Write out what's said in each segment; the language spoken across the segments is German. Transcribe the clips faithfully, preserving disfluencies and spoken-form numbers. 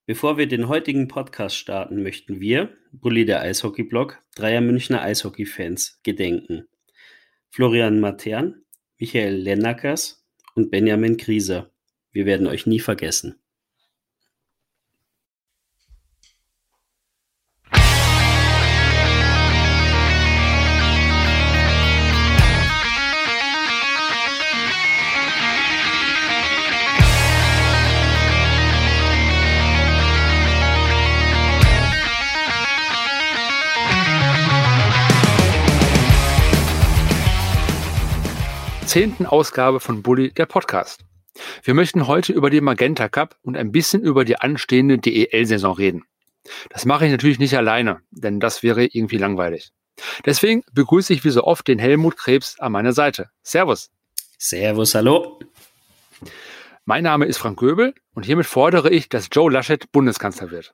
Bevor wir den heutigen Podcast starten, möchten wir, Bulli der Eishockey-Blog, dreier Münchner Eishockey-Fans gedenken. Florian Matern, Michael Lennakers und Benjamin Grieser. Wir werden euch nie vergessen. zehnten Ausgabe von Bulli, der Podcast. Wir möchten heute über den Magenta Cup und ein bisschen über die anstehende D E L-Saison reden. Das mache ich natürlich nicht alleine, denn das wäre irgendwie langweilig. Deswegen begrüße ich wie so oft den Helmut Krebs an meiner Seite. Servus. Servus, hallo. Mein Name ist Frank Göbel und hiermit fordere ich, dass Joe Laschet Bundeskanzler wird.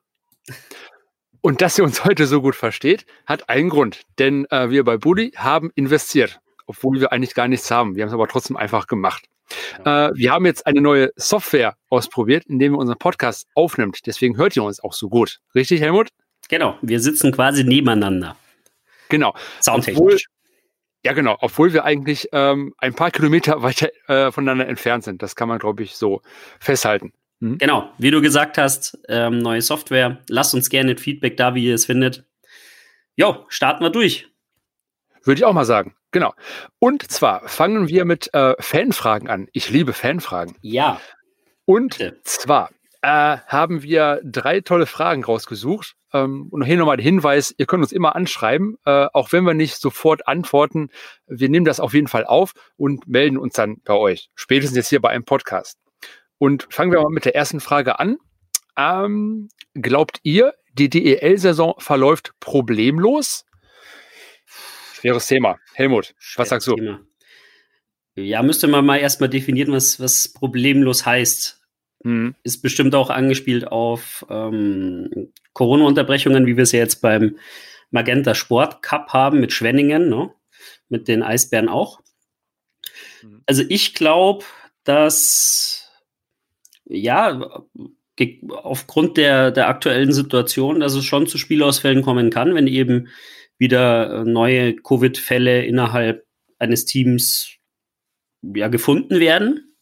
Und dass ihr uns heute so gut versteht, hat einen Grund, denn äh, wir bei Bulli haben investiert. Obwohl wir eigentlich gar nichts haben. Wir haben es aber trotzdem einfach gemacht. Ja. Äh, wir haben jetzt eine neue Software ausprobiert, indem wir unseren Podcast aufnimmt. Deswegen hört ihr uns auch so gut. Richtig, Helmut? Genau, wir sitzen quasi nebeneinander. Genau. Soundtechnisch. Obwohl, ja, genau. Obwohl wir eigentlich ähm, ein paar Kilometer weiter äh, voneinander entfernt sind. Das kann man, glaube ich, so festhalten. Hm? Genau, wie du gesagt hast, ähm, neue Software. Lasst uns gerne Feedback da, wie ihr es findet. Jo, starten wir durch. Würde ich auch mal sagen. Genau. Und zwar fangen wir mit äh, Fanfragen an. Ich liebe Fanfragen. Ja. Und Bitte. zwar äh, haben wir drei tolle Fragen rausgesucht. Ähm, und hier nochmal der Hinweis, ihr könnt uns immer anschreiben, äh, auch wenn wir nicht sofort antworten. Wir nehmen das auf jeden Fall auf und melden uns dann bei euch. Spätestens jetzt hier bei einem Podcast. Und fangen wir mal mit der ersten Frage an. Ähm, glaubt ihr, die D E L-Saison verläuft problemlos? Schweres Thema. Helmut, was sagst du? Thema. Ja, müsste man mal erstmal definieren, was, was problemlos heißt. Hm. Ist bestimmt auch angespielt auf ähm, Corona-Unterbrechungen, wie wir es ja jetzt beim Magenta Sport Cup haben mit Schwenningen, ne? Mit den Eisbären auch. Hm. Also ich glaube, dass ja aufgrund der, der aktuellen Situation, dass es schon zu Spielausfällen kommen kann, wenn eben wieder neue Covid-Fälle innerhalb eines Teams ja, gefunden werden.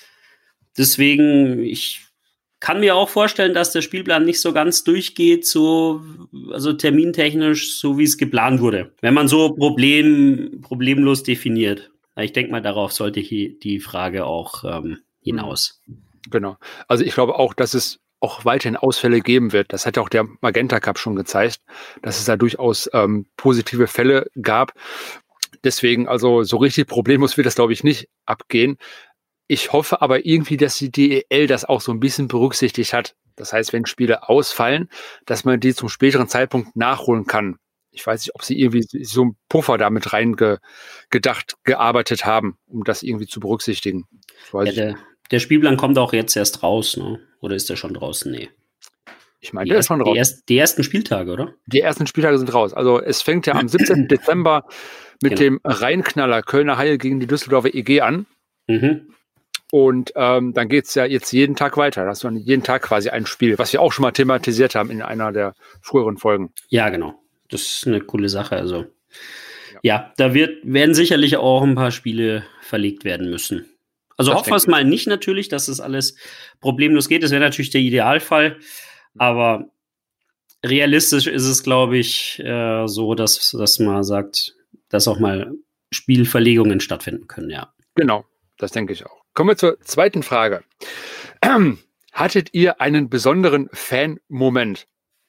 Deswegen, ich kann mir auch vorstellen, dass der Spielplan nicht so ganz durchgeht, so, also termintechnisch, so wie es geplant wurde. Wenn man so problem, problemlos definiert. Ich denke mal, darauf sollte hier die Frage auch ähm, hinaus. Genau. Also ich glaube auch, dass es auch weiterhin Ausfälle geben wird. Das hat ja auch der Magenta Cup schon gezeigt, dass es da durchaus ähm, positive Fälle gab. Deswegen, also so richtig problemlos wird das, glaube ich, nicht abgehen. Ich hoffe aber irgendwie, dass die D E L das auch so ein bisschen berücksichtigt hat. Das heißt, wenn Spiele ausfallen, dass man die zum späteren Zeitpunkt nachholen kann. Ich weiß nicht, ob sie irgendwie so einen Puffer damit reingedacht, gearbeitet haben, um das irgendwie zu berücksichtigen. Ja, der, der Spielplan kommt auch jetzt erst raus, ne? Oder ist der schon draußen? Nee. Ich meine, der ist schon raus. Die, erst, die ersten Spieltage, oder? Die ersten Spieltage sind raus. Also es fängt ja am siebzehnten Dezember mit genau. dem Reinknaller Kölner Haie gegen die Düsseldorfer E G an. Mhm. Und ähm, dann geht es ja jetzt jeden Tag weiter. Das ist jeden Tag quasi ein Spiel, was wir auch schon mal thematisiert haben in einer der früheren Folgen. Ja, genau. Das ist eine coole Sache. Also ja, ja da wird, werden sicherlich auch ein paar Spiele verlegt werden müssen. Also das hoffen wir es mal nicht natürlich, dass das alles problemlos geht. Das wäre natürlich der Idealfall. Aber realistisch ist es, glaube ich, äh, so, dass, dass man sagt, dass auch mal Spielverlegungen stattfinden können, ja. Genau, das denke ich auch. Kommen wir zur zweiten Frage. Ähm, hattet ihr einen besonderen Fan-Moment?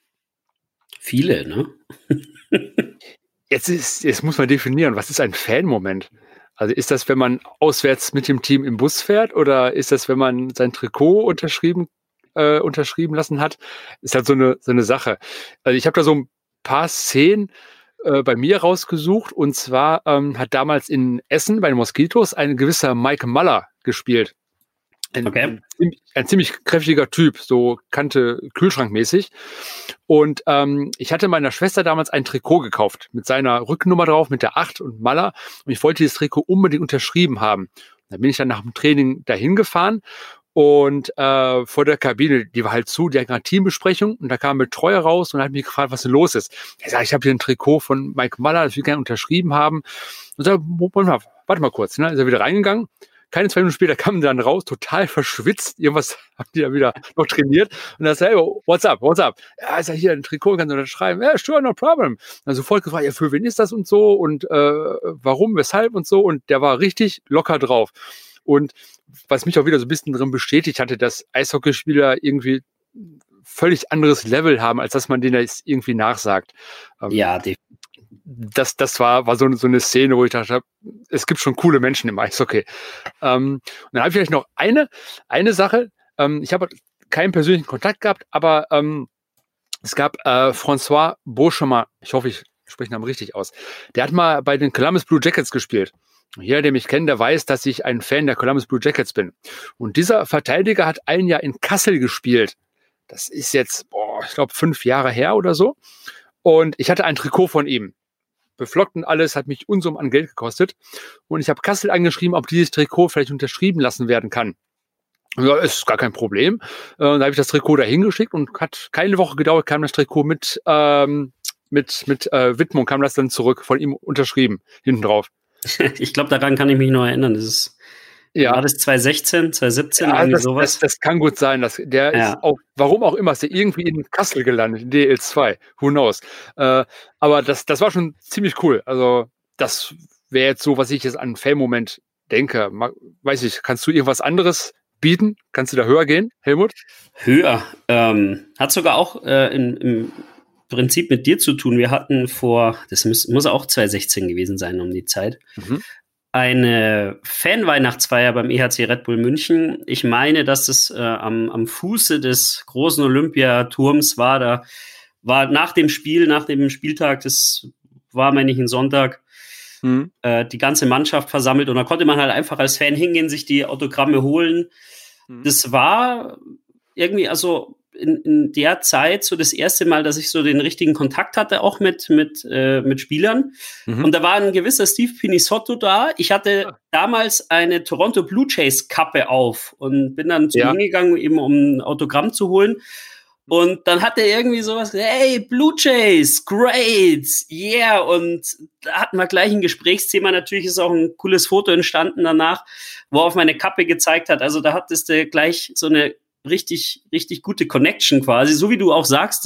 Viele, ne? jetzt, ist, jetzt muss man definieren, was ist ein Fan-Moment? Also ist das, wenn man auswärts mit dem Team im Bus fährt oder ist das, wenn man sein Trikot unterschrieben Äh, unterschrieben lassen hat, ist halt so eine so eine Sache. Also ich habe da so ein paar Szenen äh, bei mir rausgesucht und zwar ähm, hat damals in Essen bei den Moskitos ein gewisser Mike Muller gespielt. Ein, okay. ein, ein ziemlich kräftiger Typ, so Kante Kühlschrankmäßig. Und ähm, ich hatte meiner Schwester damals ein Trikot gekauft mit seiner Rückennummer drauf, mit der acht und Muller. Und ich wollte dieses Trikot unbedingt unterschrieben haben. Da bin ich dann nach dem Training dahin gefahren Und äh, vor der Kabine, die war halt zu, die hatten eine Teambesprechung und da kam ein Betreuer raus und hat mich gefragt, was denn los ist. Ich sage, ich habe hier ein Trikot von Mike Muller, das wir gerne unterschrieben haben. Und sag, warte mal kurz, ne? Ist er wieder reingegangen. Keine zwei Minuten später kam dann raus, total verschwitzt. Irgendwas haben die da wieder noch trainiert. Und dann sagt er, hey, what's up, what's up? Ja, ist ja hier ein Trikot, kannst du unterschreiben? Ja, sure, no problem. Dann sofort gefragt, ja, für wen ist das und so und äh, warum, weshalb und so. Und der war richtig locker drauf. Und was mich auch wieder so ein bisschen drin bestätigt hatte, dass Eishockeyspieler irgendwie völlig anderes Level haben, als dass man denen jetzt irgendwie nachsagt. Ja, die Das, das war, war so, so eine Szene, wo ich dachte, es gibt schon coole Menschen im Eishockey. Ähm, und dann habe ich vielleicht noch eine, eine Sache. Ähm, ich habe keinen persönlichen Kontakt gehabt, aber ähm, es gab äh, François Beauchemin, ich hoffe, ich spreche den Namen richtig aus. Der hat mal bei den Columbus Blue Jackets gespielt. Jeder, der mich kennt, der weiß, dass ich ein Fan der Columbus Blue Jackets bin. Und dieser Verteidiger hat ein Jahr in Kassel gespielt. Das ist jetzt, boah, ich glaube, fünf Jahre her oder so. Und ich hatte ein Trikot von ihm. Beflockt und alles, hat mich Unsummen an Geld gekostet. Und ich habe Kassel angeschrieben, ob dieses Trikot vielleicht unterschrieben lassen werden kann. Ja, ist gar kein Problem. Äh, da habe ich das Trikot da hingeschickt und hat keine Woche gedauert, kam das Trikot mit, ähm, mit, mit äh, Widmung, kam das dann zurück, von ihm unterschrieben, hinten drauf. Ich glaube, daran kann ich mich noch erinnern. Das ist, ja. War das zwanzig sechzehn, zwanzig siebzehn, ja, irgendwie das, sowas? Das, das kann gut sein. Dass der ja. ist auch, warum auch immer, ist der irgendwie in Kassel gelandet, in D L zwei. Who knows? Äh, aber das, das war schon ziemlich cool. Also, das wäre jetzt so, was ich jetzt an einen Fan-Moment denke. Weiß ich, kannst du irgendwas anderes bieten? Kannst du da höher gehen, Helmut? Höher. Ähm, hat sogar auch äh, in, im Prinzip mit dir zu tun. Wir hatten vor, das muss, muss auch zwanzig sechzehn gewesen sein um die Zeit, mhm. eine Fan-Weihnachtsfeier beim E H C Red Bull München. Ich meine, dass es äh, am, am Fuße des großen Olympiaturms war. Da war nach dem Spiel, nach dem Spieltag, das war, meine ich, ein Sonntag, mhm. äh, die ganze Mannschaft versammelt. Und da konnte man halt einfach als Fan hingehen, sich die Autogramme holen. Mhm. Das war irgendwie, also in, in der Zeit so das erste Mal, dass ich so den richtigen Kontakt hatte, auch mit, mit, äh, mit Spielern. Mhm. Und da war ein gewisser Steve Pinisotto da. Ich hatte ah. damals eine Toronto Blue Jays Kappe auf und bin dann zu ja. ihm gegangen, eben um ein Autogramm zu holen. Und dann hat er irgendwie sowas gesagt, hey, Blue Jays, great, yeah. Und da hatten wir gleich ein Gesprächsthema. Natürlich ist auch ein cooles Foto entstanden danach, wo er auf meine Kappe gezeigt hat. Also da hattest du gleich so eine richtig, richtig gute Connection quasi. So wie du auch sagst,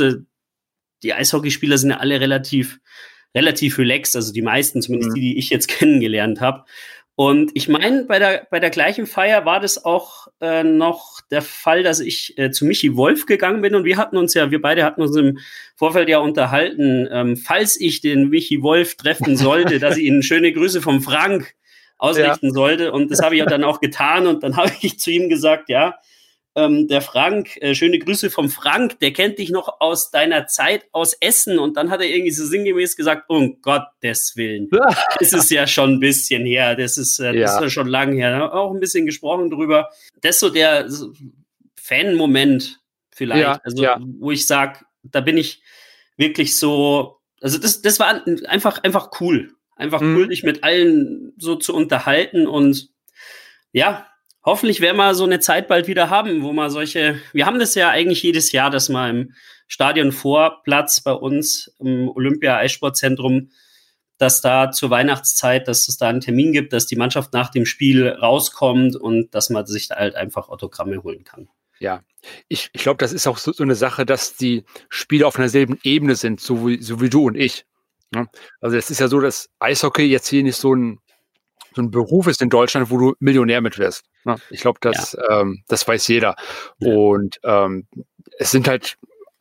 die Eishockeyspieler sind ja alle relativ, relativ relaxed, also die meisten, zumindest mhm. die, die ich jetzt kennengelernt habe. Und ich meine, bei der, bei der gleichen Feier war das auch äh, noch der Fall, dass ich äh, zu Michi Wolf gegangen bin und wir hatten uns ja, wir beide hatten uns im Vorfeld ja unterhalten, ähm, falls ich den Michi Wolf treffen sollte, dass ich Ihnen schöne Grüße vom Frank ausrichten ja. sollte. Und das habe ich ja dann auch getan und dann habe ich zu ihm gesagt, ja, Ähm, der Frank, äh, schöne Grüße vom Frank, der kennt dich noch aus deiner Zeit aus Essen. Und dann hat er irgendwie so sinngemäß gesagt, um Gottes Willen, das ist ja schon ein bisschen her, das ist, äh, das ja. ist ja schon lang her. Da haben wir auch ein bisschen gesprochen drüber. Das ist so der so Fan-Moment vielleicht, ja, also ja. wo ich sage, da bin ich wirklich so, also das, das war einfach, einfach cool. Einfach mhm. cool, dich mit allen so zu unterhalten und ja, hoffentlich werden wir so eine Zeit bald wieder haben, wo man solche, wir haben das ja eigentlich jedes Jahr, dass man im Stadionvorplatz bei uns im Olympia-Eissportzentrum, dass da zur Weihnachtszeit, dass es da einen Termin gibt, dass die Mannschaft nach dem Spiel rauskommt und dass man sich da halt einfach Autogramme holen kann. Ja, ich, ich glaube, das ist auch so, so eine Sache, dass die Spieler auf einer selben Ebene sind, so wie, so wie du und ich. Ja? Also es ist ja so, dass Eishockey jetzt hier nicht so ein so ein Beruf ist in Deutschland, wo du Millionär mit wirst. Ich glaube, das, ja. ähm, das weiß jeder. Ja. Und ähm, es sind halt,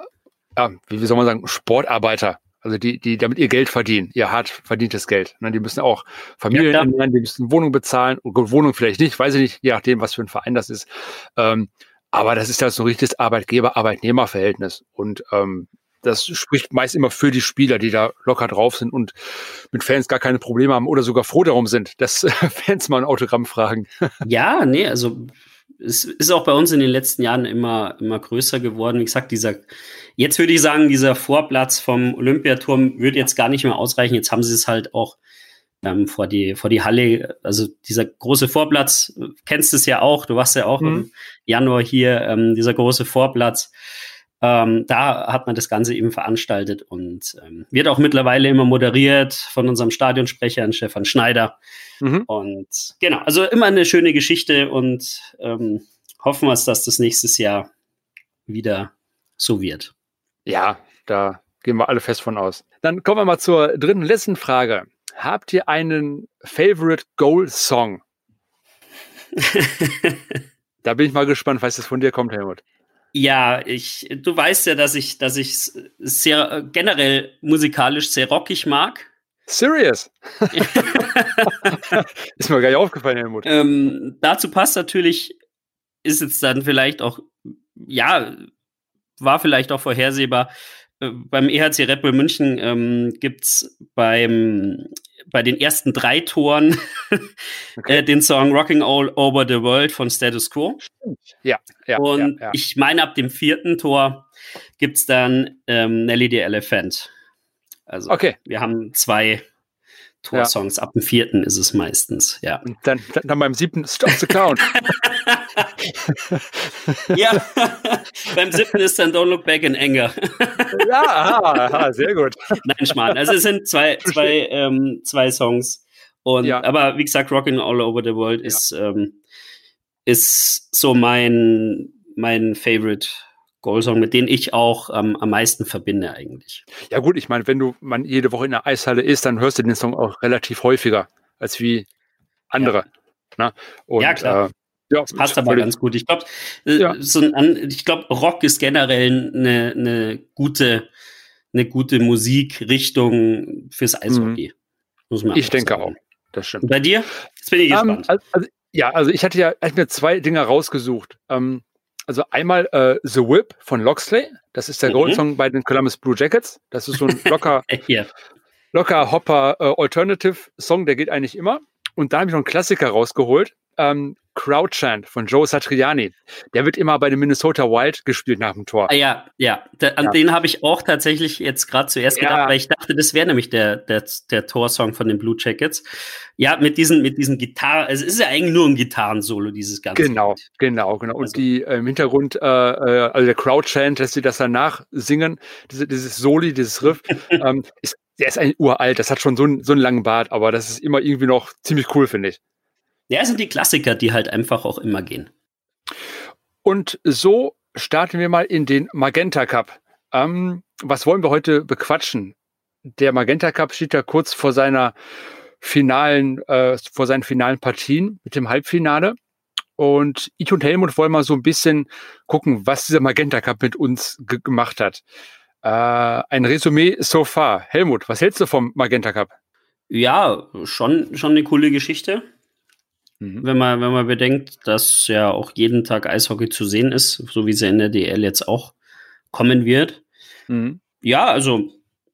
ja, wie soll man sagen, Sportarbeiter, also die, die damit ihr Geld verdienen, ihr hart verdientes Geld. Die müssen auch Familien ja, ernähren, die müssen Wohnung bezahlen, Wohnung vielleicht nicht, weiß ich nicht, je nachdem, was für ein Verein das ist. Ähm, aber das ist halt so ein richtiges Arbeitgeber-Arbeitnehmer-Verhältnis. Und ähm, das spricht meist immer für die Spieler, die da locker drauf sind und mit Fans gar keine Probleme haben oder sogar froh darum sind, dass Fans mal ein Autogramm fragen. Ja, nee, also es ist auch bei uns in den letzten Jahren immer, immer größer geworden. Wie gesagt, dieser, jetzt würde ich sagen, dieser Vorplatz vom Olympiaturm würde jetzt gar nicht mehr ausreichen. Jetzt haben sie es halt auch ähm, vor die vor die Halle. Also dieser große Vorplatz, du kennst es ja auch, du warst ja auch mhm. im Januar hier, ähm, dieser große Vorplatz. Ähm, da hat man das Ganze eben veranstaltet und ähm, wird auch mittlerweile immer moderiert von unserem Stadionsprecher, Stefan Schneider. Mhm. Und genau, also immer eine schöne Geschichte und ähm, hoffen wir, dass das nächstes Jahr wieder so wird. Ja, da gehen wir alle fest von aus. Dann kommen wir mal zur dritten und letzten Frage. Habt ihr einen Favorite Goal Song? Da bin ich mal gespannt, was das von dir kommt, Helmut. Ja, ich, du weißt ja, dass ich, dass ich sehr generell musikalisch sehr rockig mag. Serious? Ist mir gar nicht aufgefallen, Helmut. Ähm, dazu passt natürlich, ist jetzt dann vielleicht auch, ja, war vielleicht auch vorhersehbar. Äh, beim E H C Red Bull München ähm, gibt's beim bei den ersten drei Toren okay. äh, den Song Rocking All Over the World von Status Quo. Ja, ja. Und ja, ja. ich meine, ab dem vierten Tor gibt's dann ähm, Nelly the Elephant. Also okay. wir haben zwei Torsongs. Ja. Ab dem vierten ist es meistens, ja. Und dann, dann beim siebten Stop the Count. Ja, beim siebten ist dann Don't Look Back in Anger. Ja, aha, aha, sehr gut. Nein, Schmarrn. Also es sind zwei, zwei, ähm, zwei Songs. Und, ja. Aber wie gesagt, Rockin' All Over the World ja. ist, ähm, ist so mein, mein Favorite Goal-Song, mit dem ich auch ähm, am meisten verbinde eigentlich. Ja gut, ich meine, wenn du man jede Woche in der Eishalle ist, dann hörst du den Song auch relativ häufiger als wie andere. Ja, Na? Und, ja klar. Äh, ja, das passt aber ganz gut. Ich glaube, ja. so ich glaube, Rock ist generell eine, eine gute, eine gute Musikrichtung fürs Eishockey. Mhm. Muss man ich denke sagen. auch. Das stimmt. Und bei dir? Jetzt bin ich um, gespannt. Also, ja, also ich hatte ja ich mir zwei Dinge rausgesucht. Um, also einmal äh, The Whip von Loxley. Das ist der mhm. Gold-Song bei den Columbus Blue Jackets. Das ist so ein locker, yeah. locker Hopper äh, Alternative-Song, der geht eigentlich immer. Und da habe ich noch einen Klassiker rausgeholt. Ähm, Crowd Chant von Joe Satriani. Der wird immer bei den Minnesota Wild gespielt nach dem Tor. Ah, ja, ja. Da, an ja. den habe ich auch tatsächlich jetzt gerade zuerst gedacht, ja. weil ich dachte, das wäre nämlich der, der, der Torsong von den Blue Jackets. Ja, mit diesen, mit diesen Gitarren, also es ist ja eigentlich nur ein Gitarrensolo, dieses ganze Genau, Lied. genau, genau. Und also. die äh, im Hintergrund, äh, also der Crowd Chant, dass sie das danach singen, diese, dieses Soli, dieses Riff, ähm, ist, der ist eigentlich uralt, das hat schon so, ein, so einen langen Bart, aber das ist immer irgendwie noch ziemlich cool, finde ich. Ja, es sind die Klassiker, die halt einfach auch immer gehen. Und so starten wir mal in den Magenta Cup. Ähm, was wollen wir heute bequatschen? Der Magenta Cup steht ja kurz vor seiner finalen, äh, vor seinen finalen Partien mit dem Halbfinale. Und ich und Helmut wollen mal so ein bisschen gucken, was dieser Magenta Cup mit uns ge- gemacht hat. Äh, ein Resümee so far. Helmut, was hältst du vom Magenta Cup? Ja, schon, schon eine coole Geschichte. Mhm. Wenn man, wenn man bedenkt, dass ja auch jeden Tag Eishockey zu sehen ist, so wie es ja in der D L jetzt auch kommen wird. Mhm. Ja, also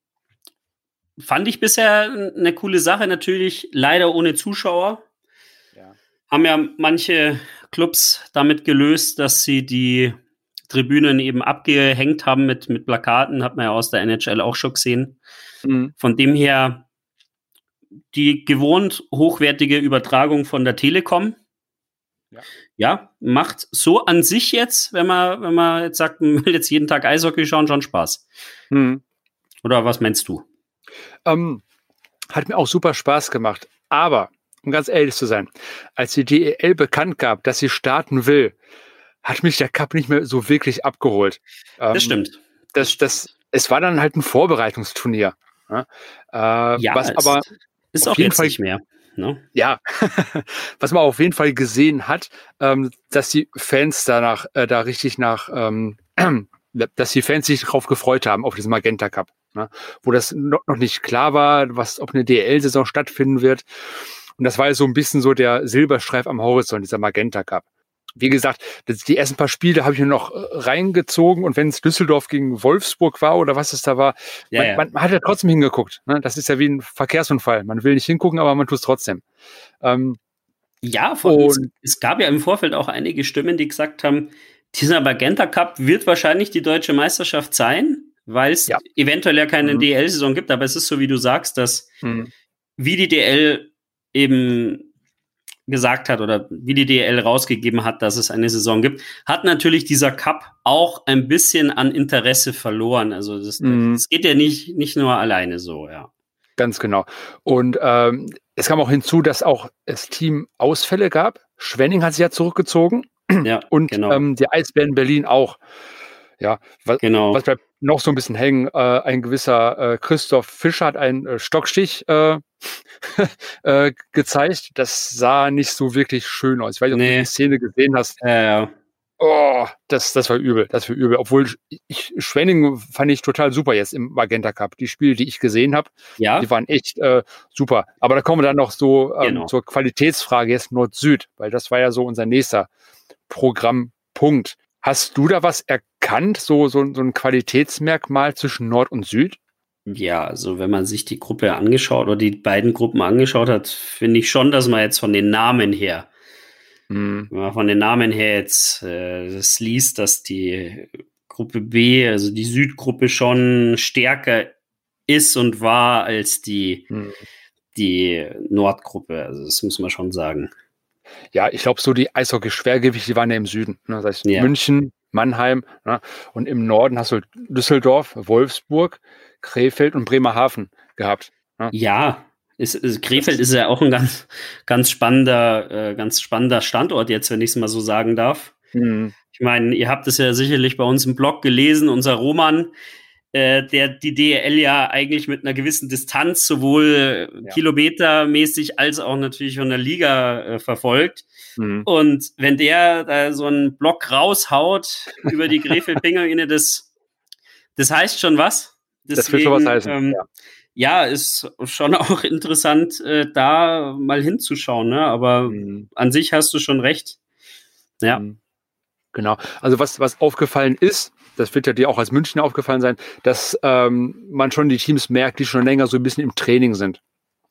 fand ich bisher eine coole Sache, natürlich leider ohne Zuschauer. Ja. Haben ja manche Clubs damit gelöst, dass sie die Tribünen eben abgehängt haben mit, mit Plakaten, hat man ja aus der N H L auch schon gesehen. Mhm. Von dem her die gewohnt hochwertige Übertragung von der Telekom. Ja. ja, macht so an sich jetzt, wenn man, wenn man jetzt sagt, man will jetzt jeden Tag Eishockey schauen, schon Spaß. Mhm. Oder was meinst du? Ähm, hat mir auch super Spaß gemacht. Aber, um ganz ehrlich zu sein, als die D E L bekannt gab, dass sie starten will, hat mich der Cup nicht mehr so wirklich abgeholt. Ähm, das stimmt. Das, das, es war dann halt ein Vorbereitungsturnier. Ja, äh, ja was aber ist auch jetzt Fall, nicht mehr. Ne? Ja, was man auf jeden Fall gesehen hat, ähm, dass die Fans danach, äh, da richtig nach, ähm, dass die Fans sich darauf gefreut haben, auf diesen Magenta Cup. Ne? Wo das noch, noch nicht klar war, was, ob eine D L-Saison stattfinden wird. Und das war ja so ein bisschen so der Silberstreif am Horizont, dieser Magenta Cup. Wie gesagt, das, die ersten paar Spiele habe ich mir noch reingezogen und wenn es Düsseldorf gegen Wolfsburg war oder was es da war, ja, man, ja. Man, man hat ja trotzdem hingeguckt. Ne? Das ist ja wie ein Verkehrsunfall. Man will nicht hingucken, aber man tut es trotzdem. Ähm, ja, vor uns, es gab ja im Vorfeld auch einige Stimmen, die gesagt haben, dieser Magenta Cup wird wahrscheinlich die deutsche Meisterschaft sein, weil es ja. eventuell ja keine mhm. D L-Saison gibt, aber es ist so, wie du sagst, dass mhm. wie die D L eben gesagt hat oder wie die D L rausgegeben hat, dass es eine Saison gibt, hat natürlich dieser Cup auch ein bisschen an Interesse verloren. Also das, mhm. das geht ja nicht, nicht nur alleine so, ja. Ganz genau. Und ähm, es kam auch hinzu, dass auch das Team Ausfälle gab. Schwenning hat sich ja zurückgezogen. Ja, und genau. ähm, die Eisbären Berlin auch. Ja, was, genau. was bleibt noch so ein bisschen hängen? Äh, ein gewisser äh, Christoph Fischer hat einen äh, Stockstich äh, äh, gezeigt. Das sah nicht so wirklich schön aus. Ich weiß nicht, ob nee. du die Szene gesehen hast. Ja, ja. Oh, das, das war übel, das war übel. Obwohl ich, Schwenning fand ich total super jetzt im Magenta Cup. Die Spiele, die ich gesehen habe, ja. die waren echt äh, super. Aber da kommen wir dann noch so ähm, genau. zur Qualitätsfrage jetzt Nord-Süd, weil das war ja so unser nächster Programmpunkt. Hast du da was erkannt, so, so, so ein Qualitätsmerkmal zwischen Nord und Süd? Ja, also wenn man sich die Gruppe angeschaut oder die beiden Gruppen angeschaut hat, finde ich schon, dass man jetzt von den Namen her Wenn man von den Namen her jetzt äh, das liest, dass die Gruppe B, also die Südgruppe, schon stärker ist und war als die, hm. die Nordgruppe. Also das muss man schon sagen. Ja, ich glaube, so die Eishockey-Schwergewichte, die waren ja im Süden. Ne? Das heißt ja. München, Mannheim. Ne? Und im Norden hast du Düsseldorf, Wolfsburg, Krefeld und Bremerhaven gehabt. Ne? Ja. Ist, ist, Krefeld ist ja auch ein ganz, ganz spannender, äh, ganz spannender Standort jetzt, wenn ich es mal so sagen darf. Mhm. Ich meine, ihr habt es ja sicherlich bei uns im Blog gelesen, unser Roman, äh, der die D E L ja eigentlich mit einer gewissen Distanz sowohl ja. kilometermäßig als auch natürlich von der Liga äh, verfolgt. Mhm. Und wenn der da so einen Blog raushaut über die Krefeld-Pinguine, das, das heißt schon was. Deswegen, das will schon was heißen, ähm, ja. Ja, ist schon auch interessant, äh, da mal hinzuschauen, ne? Aber mhm. an sich hast du schon recht. Ja. Mhm. Genau. Also was, was aufgefallen ist, das wird ja dir auch als Münchner aufgefallen sein, dass ähm, man schon die Teams merkt, die schon länger so ein bisschen im Training sind.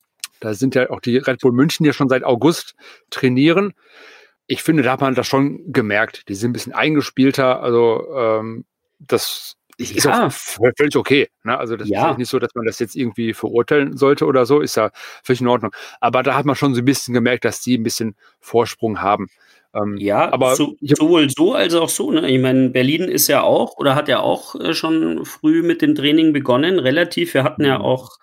Da sind ja auch die Red Bull München, die ja schon seit August trainieren. Ich finde, da hat man das schon gemerkt. Die sind ein bisschen eingespielter. Also ähm, das ist ja auch völlig okay. Ne? Also das ja. ist nicht so, dass man das jetzt irgendwie verurteilen sollte oder so. Ist ja völlig in Ordnung. Aber da hat man schon so ein bisschen gemerkt, dass die ein bisschen Vorsprung haben. Ähm, ja, aber so, sowohl so als auch so. Ne? Ich meine, Berlin ist ja auch oder hat ja auch äh, schon früh mit dem Training begonnen, relativ. Wir hatten ja auch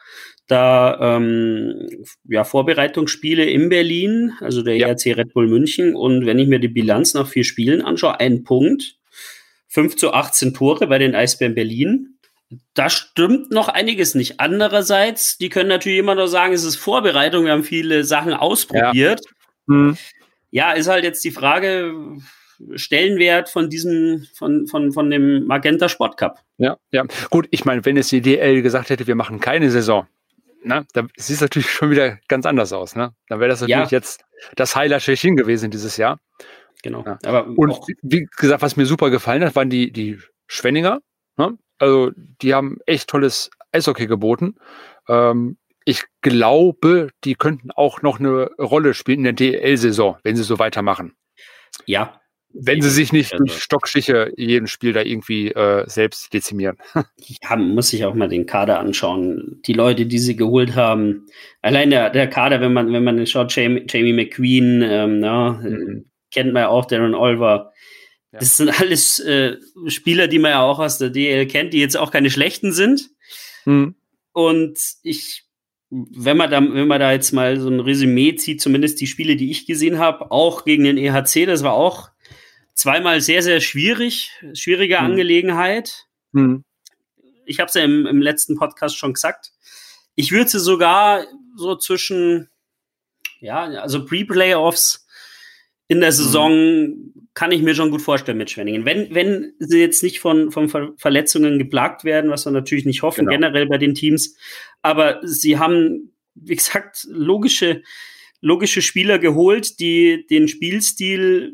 da ähm, ja, Vorbereitungsspiele in Berlin, also der ja. E R C Red Bull München. Und wenn ich mir die Bilanz nach vier Spielen anschaue, ein Punkt, fünf zu achtzehn Tore bei den Eisbären Berlin. Da stimmt noch einiges nicht. Andererseits, die können natürlich immer nur sagen, es ist Vorbereitung, wir haben viele Sachen ausprobiert. Ja. Mhm. Ja, ist halt jetzt die Frage, Stellenwert von diesem, von, von, von dem Magenta Sport Cup. Ja, ja. Gut, ich meine, wenn jetzt die D L gesagt hätte, wir machen keine Saison, na, dann sieht es natürlich schon wieder ganz anders aus, ne? Dann wäre das natürlich ja. jetzt das Highlight schlechthin gewesen dieses Jahr. Genau. Ja. Aber und auch, wie gesagt, was mir super gefallen hat, waren die, die Schwenninger. Ne? Also die haben echt tolles Eishockey geboten. Ähm, ich glaube, die könnten auch noch eine Rolle spielen in der D E L-Saison, wenn sie so weitermachen. Ja. Wenn sie sich nicht also, durch Stockstiche jeden Spiel da irgendwie äh, selbst dezimieren. Ja, man muss sich auch mal den Kader anschauen. Die Leute, die sie geholt haben. Allein der, der Kader, wenn man, wenn man schaut, Jamie, Jamie McQueen, ähm, na, mhm. kennt man ja auch, Darren Olver. Ja. Das sind alles äh, Spieler, die man ja auch aus der D E L kennt, die jetzt auch keine schlechten sind. Mhm. Und ich, wenn man da, wenn man da jetzt mal so ein Resümee zieht, zumindest die Spiele, die ich gesehen habe, auch gegen den E H C, das war auch zweimal sehr, sehr schwierig, schwierige mhm. Angelegenheit. Mhm. Ich habe es ja im, im letzten Podcast schon gesagt. Ich würde sie sogar so zwischen, ja, also Pre-Playoffs in der Saison mhm. kann ich mir schon gut vorstellen mit Schwenningen. Wenn, wenn sie jetzt nicht von, von Ver- Verletzungen geplagt werden, was wir natürlich nicht hoffen, genau. generell bei den Teams. Aber sie haben, wie gesagt, logische, logische Spieler geholt, die den Spielstil,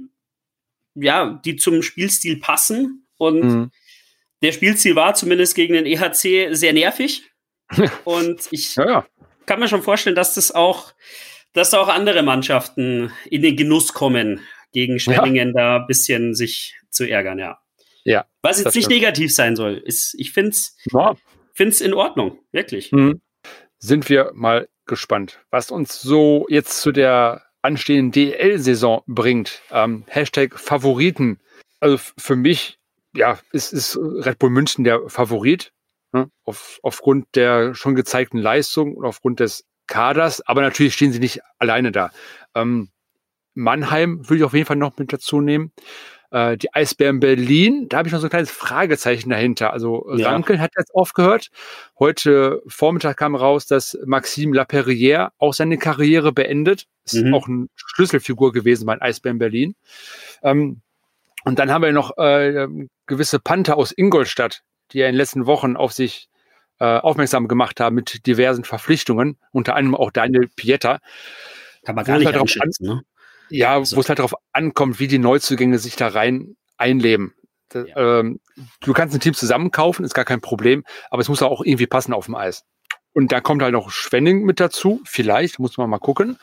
ja, die zum Spielstil passen. Und mhm. der Spielstil war zumindest gegen den E H C sehr nervig. Und ich ja, ja. kann mir schon vorstellen, dass das auch dass auch andere Mannschaften in den Genuss kommen, gegen Schwenningen ja. da ein bisschen sich zu ärgern, ja. ja Was jetzt nicht stimmt. negativ sein soll. Ist, ich finde es ja. find's in Ordnung, wirklich. Mhm. Sind wir mal gespannt, was uns so jetzt zu der anstehenden D E L-Saison bringt. Ähm, Hashtag Favoriten. Also f- für mich, ja, ist, ist Red Bull München der Favorit, ne? Auf, aufgrund der schon gezeigten Leistung und aufgrund des Kaders, aber natürlich stehen sie nicht alleine da. Ähm, Mannheim würde ich auf jeden Fall noch mit dazu nehmen. Äh, die Eisbären Berlin, da habe ich noch so ein kleines Fragezeichen dahinter. Also Ja. Rankel hat jetzt aufgehört. Heute Vormittag kam raus, dass Maxime Laperrière auch seine Karriere beendet. Ist Mhm. auch eine Schlüsselfigur gewesen bei den Eisbären Berlin. Ähm, und dann haben wir noch äh, gewisse Panther aus Ingolstadt, die ja in den letzten Wochen auf sich äh, aufmerksam gemacht haben mit diversen Verpflichtungen, unter anderem auch Daniel Pietta. Kann man Wo gar es nicht halt drauf einschätzen, ne? Ja, Also- wo es halt darauf ankommt, wie die Neuzugänge sich da rein einleben. Das, Ja. ähm, du kannst ein Team zusammenkaufen, ist gar kein Problem, aber es muss auch irgendwie passen auf dem Eis. Und da kommt halt noch Schwenning mit dazu, vielleicht, muss man mal gucken.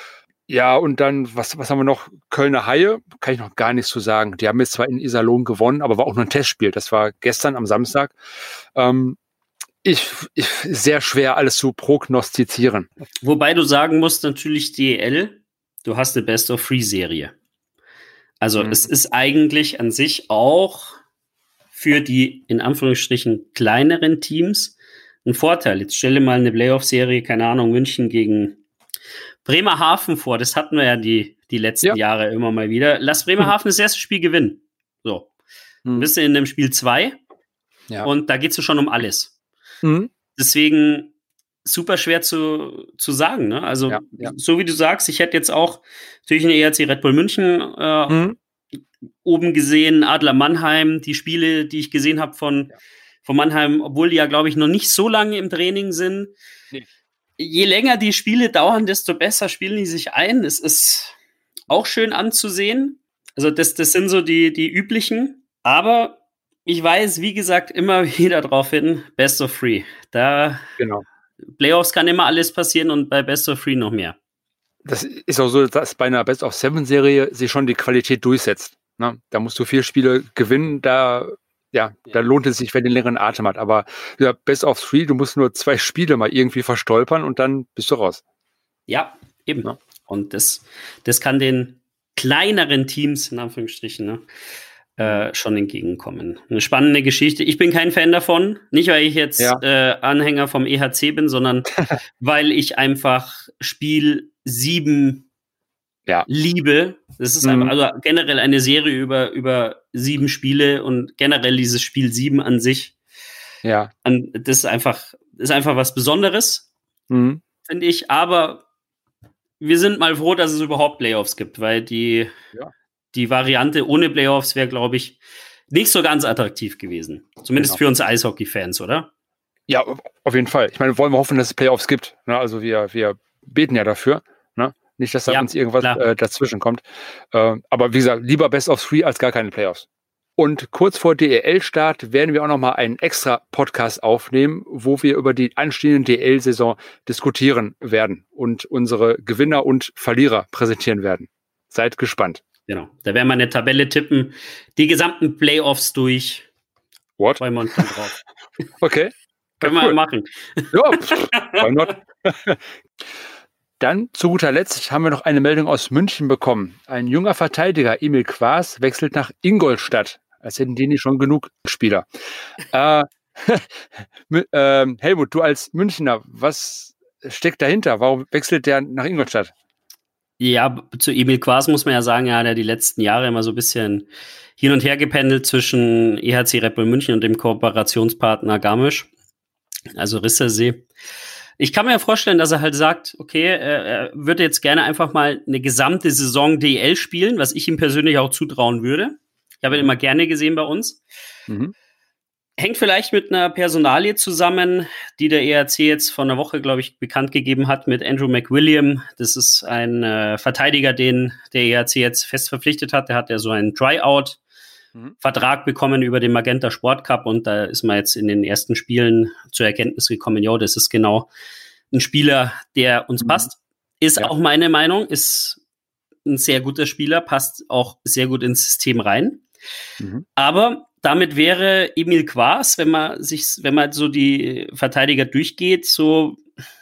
Ja, und dann, was, was haben wir noch? Kölner Haie, kann ich noch gar nichts zu sagen. Die haben jetzt zwar in Iserlohn gewonnen, aber war auch nur ein Testspiel. Das war gestern am Samstag. Ähm, ich, ich, sehr schwer, alles zu prognostizieren. Wobei du sagen musst, natürlich D E L, du hast eine Best-of-Three-Serie. Also Mhm. es ist eigentlich an sich auch für die, in Anführungsstrichen, kleineren Teams ein Vorteil. Jetzt stelle mal eine Playoff-Serie, keine Ahnung, München gegen Bremerhaven vor. Das hatten wir ja die, die letzten Ja. Jahre immer mal wieder. Lass Bremerhaven das erste Spiel gewinnen. So. Dann Mhm. bist du in dem Spiel zwei Ja. und da geht es schon um alles. Mhm. Deswegen super schwer zu, zu sagen. Ne? Also, Ja, ja. so wie du sagst, ich hätte jetzt auch natürlich eine E R C Red Bull München äh, Mhm. oben gesehen, Adler Mannheim, die Spiele, die ich gesehen habe von, Ja. von Mannheim, obwohl die ja, glaube ich, noch nicht so lange im Training sind. Nee. Je länger die Spiele dauern, desto besser spielen die sich ein. Es ist auch schön anzusehen. Also, das, das sind so die, die üblichen. Aber ich weise, wie gesagt, immer wieder darauf hin, Best of Three. Da Genau. Playoffs kann immer alles passieren und bei Best of Three noch mehr. Das ist auch so, dass bei einer Best-of-Seven-Serie sich schon die Qualität durchsetzt. Ne? Da musst du vier Spiele gewinnen, da, ja, da lohnt es sich, wenn den längeren Atem hat. Aber ja, Best-of-Three, du musst nur zwei Spiele mal irgendwie verstolpern und dann bist du raus. Ja, eben. Ja. Und das, das kann den kleineren Teams, in Anführungsstrichen, ne, äh, schon entgegenkommen. Eine spannende Geschichte. Ich bin kein Fan davon. Nicht, weil ich jetzt Ja. äh, Anhänger vom E H C bin, sondern weil ich einfach Spiel sieben Ja. liebe. Das ist Mhm. einfach, also generell eine Serie über, über sieben Spiele und generell dieses Spiel sieben an sich. Ja. An, das ist einfach, ist einfach was Besonderes, Mhm. finde ich. Aber wir sind mal froh, dass es überhaupt Playoffs gibt, weil die, Ja. die Variante ohne Playoffs wäre, glaube ich, nicht so ganz attraktiv gewesen. Zumindest Genau. für uns Eishockey-Fans, oder? Ja, auf jeden Fall. Ich meine, wollen wir hoffen, dass es Playoffs gibt. Ne? Also wir, wir beten ja dafür. Ne? Nicht, dass da Ja, uns irgendwas klar. äh, dazwischen kommt. Äh, aber wie gesagt, lieber Best of Three als gar keine Playoffs. Und kurz vor D E L-Start werden wir auch nochmal einen extra Podcast aufnehmen, wo wir über die anstehende D E L-Saison diskutieren werden und unsere Gewinner und Verlierer präsentieren werden. Seid gespannt. Genau. Da werden wir eine Tabelle tippen. Die gesamten Playoffs durch. What? Freuen wir uns schon drauf. Okay. Können Ja, wir cool. machen. Ja, pff, why not? Dann zu guter Letzt haben wir noch eine Meldung aus München bekommen. Ein junger Verteidiger, Emil Quaas, wechselt nach Ingolstadt. Als hätten die nicht schon genug Spieler. äh, ähm, Helmut, du als Münchner, was steckt dahinter? Warum wechselt der nach Ingolstadt? Ja, zu Emil Quaas muss man ja sagen, er hat ja die letzten Jahre immer so ein bisschen hin und her gependelt zwischen E H C Red Bull München und dem Kooperationspartner Garmisch, also Rissersee. Ich kann mir ja vorstellen, dass er halt sagt, okay, er, er würde jetzt gerne einfach mal eine gesamte Saison D E L spielen, was ich ihm persönlich auch zutrauen würde. Ich habe ihn immer gerne gesehen bei uns. Mhm. Hängt vielleicht mit einer Personalie zusammen, die der E R C jetzt vor einer Woche, glaube ich, bekannt gegeben hat mit Andrew McWilliam. Das ist ein äh, Verteidiger, den der E R C jetzt fest verpflichtet hat. Der hat ja so einen Tryout-Vertrag mhm. bekommen über den Magenta Sport Cup und da ist man jetzt in den ersten Spielen zur Erkenntnis gekommen, ja, das ist genau ein Spieler, der uns mhm. passt. Ist ja. auch meine Meinung, ist ein sehr guter Spieler, passt auch sehr gut ins System rein. Mhm. Aber damit wäre Emil Quaas, wenn man sich, wenn man so die Verteidiger durchgeht, so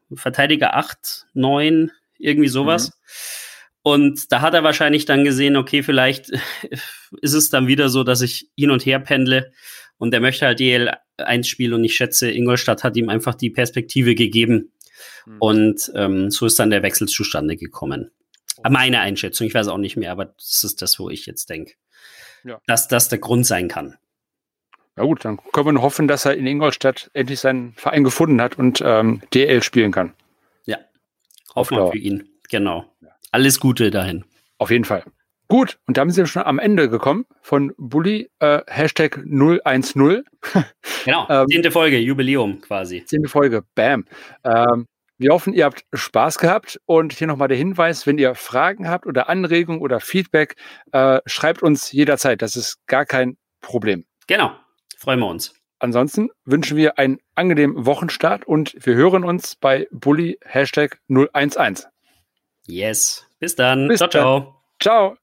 Verteidiger acht, neun, irgendwie sowas. Mhm. Und da hat er wahrscheinlich dann gesehen, okay, vielleicht ist es dann wieder so, dass ich hin und her pendle und er möchte halt D L eins spielen und ich schätze, Ingolstadt hat ihm einfach die Perspektive gegeben mhm. und ähm, so ist dann der Wechsel zustande gekommen. Okay. Meine Einschätzung, ich weiß auch nicht mehr, aber das ist das, wo ich jetzt denke, ja. dass das der Grund sein kann. Na gut, dann können wir nur hoffen, dass er in Ingolstadt endlich seinen Verein gefunden hat und ähm, D L spielen kann. Ja, hoffen wir für ihn, genau. Alles Gute dahin. Auf jeden Fall. Gut, und damit sind wir schon am Ende gekommen von Bully, äh, Hashtag null eins null. Genau, ähm, zehnte Folge, Jubiläum quasi. Zehnte Folge, bam. Ähm, wir hoffen, ihr habt Spaß gehabt und hier nochmal der Hinweis, wenn ihr Fragen habt oder Anregungen oder Feedback, äh, schreibt uns jederzeit, das ist gar kein Problem. Genau, freuen wir uns. Ansonsten wünschen wir einen angenehmen Wochenstart und wir hören uns bei Bully, Hashtag null eins eins. Yes. Bis dann. Bis ciao, ciao. Dann. Ciao.